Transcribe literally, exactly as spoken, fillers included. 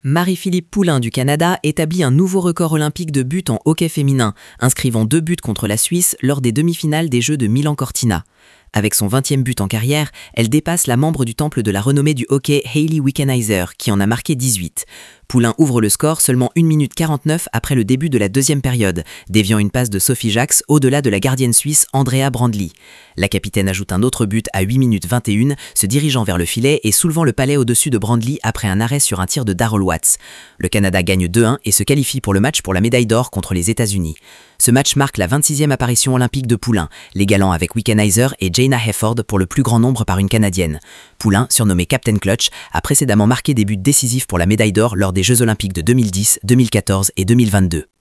Marie-Philippe Poulin du Canada établit un nouveau record olympique de buts en hockey féminin, inscrivant deux buts contre la Suisse lors des demi-finales des Jeux de Milan-Cortina. Avec son vingtième but en carrière, elle dépasse la membre du temple de la renommée du hockey Hayley Wickenheiser, qui en a marqué dix-huit. Poulin ouvre le score seulement une minute quarante-neuf après le début de la deuxième période, déviant une passe de Sophie Jacques au-delà de la gardienne suisse Andrea Brandli. La capitaine ajoute un autre but à huit minutes vingt et une, se dirigeant vers le filet et soulevant le palais au-dessus de Brandli après un arrêt sur un tir de Darrell Watts. Le Canada gagne deux un et se qualifie pour le match pour la médaille d'or contre les États-Unis. Ce match marque la vingt-sixième apparition olympique de Poulin, l'égalant avec Wickenheiser et Jayna Hefford pour le plus grand nombre par une Canadienne. Poulin, surnommé Captain Clutch, a précédemment marqué des buts décisifs pour la médaille d'or lors des Jeux olympiques de deux mille dix, deux mille quatorze et deux mille vingt-deux.